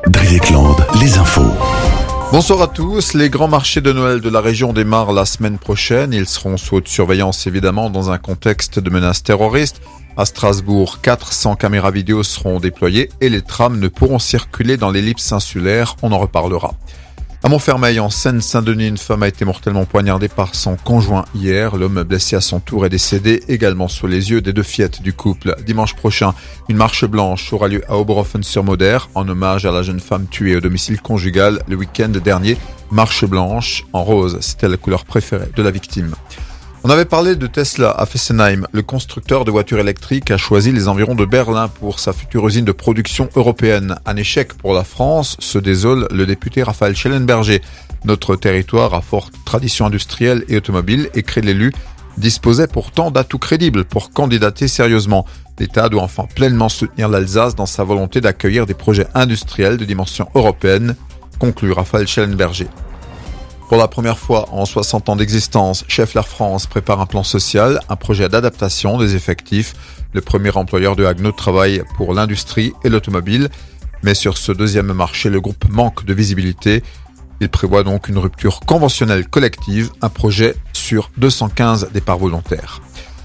Dreieckland, les infos. Bonsoir à tous. Les grands marchés de Noël de la région démarrent la semaine prochaine. Ils seront sous haute surveillance évidemment dans un contexte de menace terroriste. À Strasbourg, 400 caméras vidéo seront déployées et les trams ne pourront circuler dans l'ellipse insulaire. On en reparlera. À Montfermeil, en Seine-Saint-Denis, une femme a été mortellement poignardée par son conjoint hier. L'homme blessé à son tour est décédé également sous les yeux des deux fillettes du couple. Dimanche prochain, une marche blanche aura lieu à Oberhofen-sur-Moder en hommage à la jeune femme tuée au domicile conjugal le week-end dernier. Marche blanche en rose, c'était la couleur préférée de la victime. On avait parlé de Tesla à Fessenheim. Le constructeur de voitures électriques a choisi les environs de Berlin pour sa future usine de production européenne. Un échec pour la France, se désole le député Raphaël Schellenberger. Notre territoire à forte tradition industrielle et automobile, écrit l'élu, disposait pourtant d'atouts crédibles pour candidater sérieusement. L'État doit enfin pleinement soutenir l'Alsace dans sa volonté d'accueillir des projets industriels de dimension européenne, conclut Raphaël Schellenberger. Pour la première fois en 60 ans d'existence, Schaeffler France prépare un plan social, un projet d'adaptation des effectifs. Le premier employeur de Haguenau travaille pour l'industrie et l'automobile. Mais sur ce deuxième marché, le groupe manque de visibilité. Il prévoit donc une rupture conventionnelle collective, un projet sur 215 départs volontaires.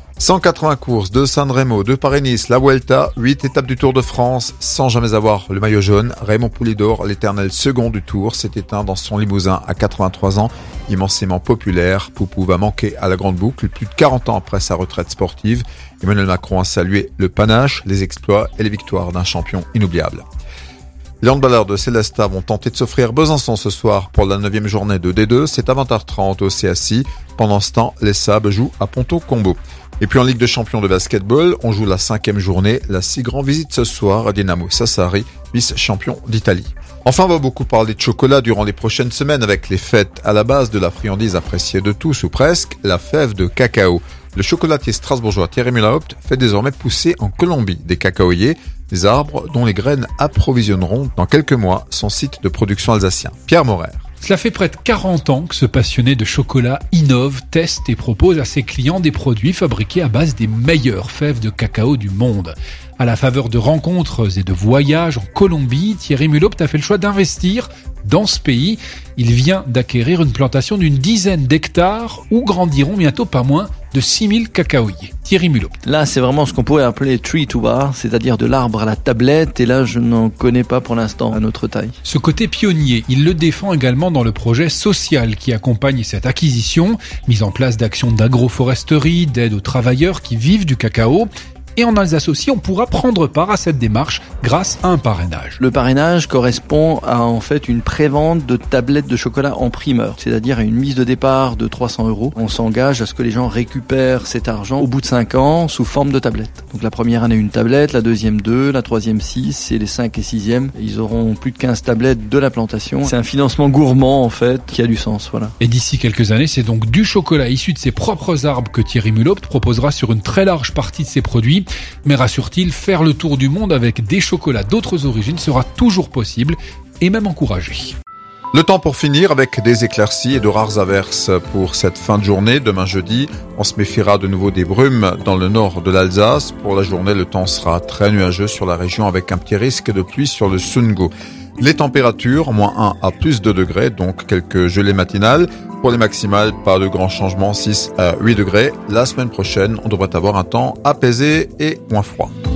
180 courses de San Remo, de Paris-Nice, la Vuelta, 8 étapes du Tour de France, sans jamais avoir le maillot jaune. Raymond Poulidor, l'éternel second du Tour, s'est éteint dans son Limousin à 83 ans, immensément populaire. Poupou va manquer à la grande boucle, plus de 40 ans après sa retraite sportive. Emmanuel Macron a salué le panache, les exploits et les victoires d'un champion inoubliable. Les handballeurs de Célestat vont tenter de s'offrir Besançon ce soir pour la 9e journée de D2. C'est à 20h30 au CSI. Pendant ce temps, les Sabres jouent à Ponto-Combo. Et puis en Ligue de champions de basketball, on joue la 5e journée. La 6 grands visite ce soir à Dinamo Sassari, vice-champion d'Italie. Enfin, on va beaucoup parler de chocolat durant les prochaines semaines avec les fêtes. À la base de la friandise appréciée de tous ou presque, la fève de cacao. Le chocolatier strasbourgeois Thierry Müller-Haupt fait désormais pousser en Colombie des cacaoyers, des arbres dont les graines approvisionneront dans quelques mois son site de production alsacien. Pierre Morer. Cela fait près de 40 ans que ce passionné de chocolat innove, teste et propose à ses clients des produits fabriqués à base des meilleures fèves de cacao du monde. À la faveur de rencontres et de voyages en Colombie, Thierry Müller-Haupt a fait le choix d'investir dans ce pays. Il vient d'acquérir une plantation d'une dizaine d'hectares où grandiront bientôt pas moins de 6000 cacaoyers. Thierry Müller-Haupt. Là, c'est vraiment ce qu'on pourrait appeler tree to bar, c'est-à-dire de l'arbre à la tablette. Et là, je n'en connais pas pour l'instant à notre taille. Ce côté pionnier, il le défend également dans le projet social qui accompagne cette acquisition, mise en place d'actions d'agroforesterie, d'aide aux travailleurs qui vivent du cacao. Et en Alsace aussi, on pourra prendre part à cette démarche grâce à un parrainage. Le parrainage correspond à en fait une prévente de tablettes de chocolat en primeur, c'est-à-dire à une mise de départ de 300 €. On s'engage à ce que les gens récupèrent cet argent au bout de 5 ans sous forme de tablette. Donc la première année une tablette, la deuxième 2, la troisième 6 et les 5 et 6e, ils auront plus de 15 tablettes de la plantation. C'est un financement gourmand en fait qui a du sens, voilà. Et d'ici quelques années, c'est donc du chocolat issu de ses propres arbres que Thierry Müller-Haupt proposera sur une très large partie de ses produits. Mais rassure-t-il, faire le tour du monde avec des chocolats d'autres origines sera toujours possible et même encouragé. Le temps pour finir avec des éclaircies et de rares averses pour cette fin de journée. Demain jeudi, on se méfiera de nouveau des brumes dans le nord de l'Alsace. Pour la journée, le temps sera très nuageux sur la région avec un petit risque de pluie sur le Sundgau. Les températures, -1 à +2 degrés, donc quelques gelées matinales. Pour les maximales, pas de grands changements, 6 à 8 degrés. La semaine prochaine, on devrait avoir un temps apaisé et moins froid.